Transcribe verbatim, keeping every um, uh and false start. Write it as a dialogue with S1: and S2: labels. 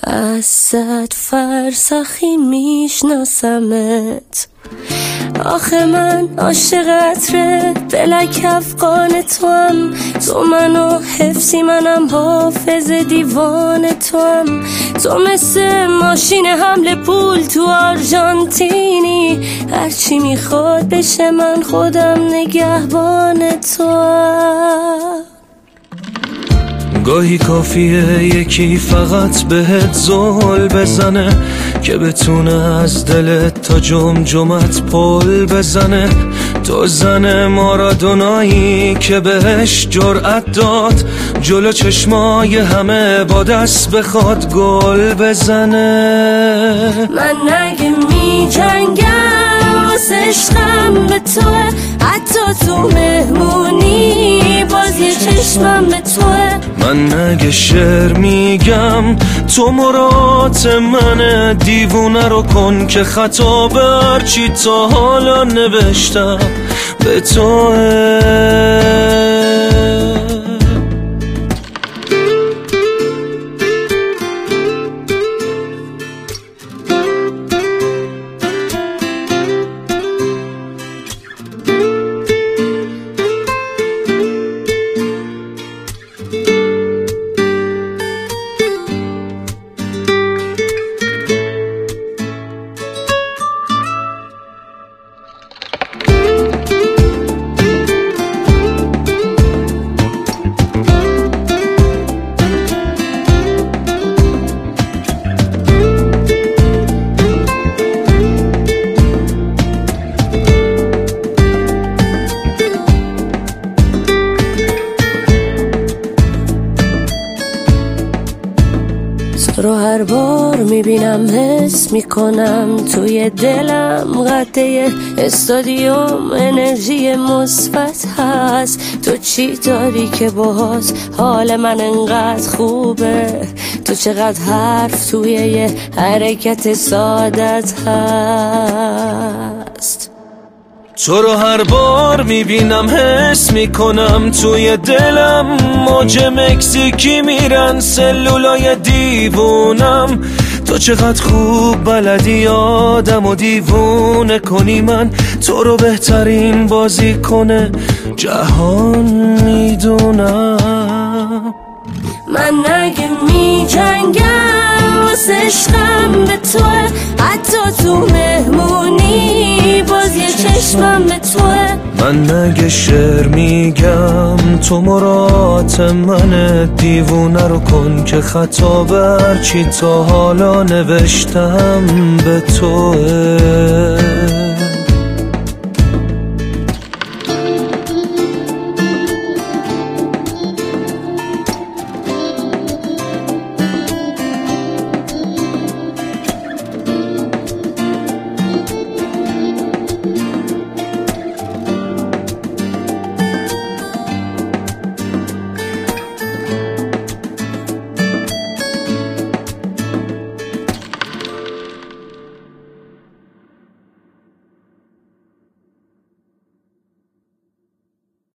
S1: از صد فرسخی میشناسمت. آخه من عاشق عطر دلک افغان تو هم، تو منو حفظی منم حافظ دیوان تو هم. تو مثل ماشین حمل پول تو آرژانتینی، هرچی میخواد بشه من خودم نگهبان تو هم.
S2: گاهی کافیه یکی فقط بهت زل بزنه که بتونه از دلت تا جمجمت پل بزنه. تو زن مارادونایی که بهش جرأت داد جلو چشمای همه با دست بخواد گل بزنه.
S1: من نگه می جنگم واسه عشقم به توه، حتی تو مهمونی باز یه چشمم به توه.
S2: من نگه شعر میگم تو مراد من، دیوونه رو کن که خطا بر چی تا حالا نوشتم به توه.
S1: تو رو هر بار میبینم حس میکنم توی دلم قده استادیوم انرژی مثبت هست. تو چی داری که باهات حال من انقدر خوبه؟ تو چقدر حرف توی یه حرکت سادت هست.
S2: تو رو هر بار میبینم حس میکنم توی دلم موج مکزیکی میرن سلولای دیوونم. تو چقدر خوب بلدی آدم و دیوونه کنی، من تو رو بهترین بازی کنه جهان میدونم.
S1: من نگه می جنگم واسه عشقم به توه، حتی تو مهمونی باز یه چشمم به توه.
S2: من نگه شعر میگم تو مراد من، دیوونه رو کن که خطا بر چی تا حالا نوشتم به توه.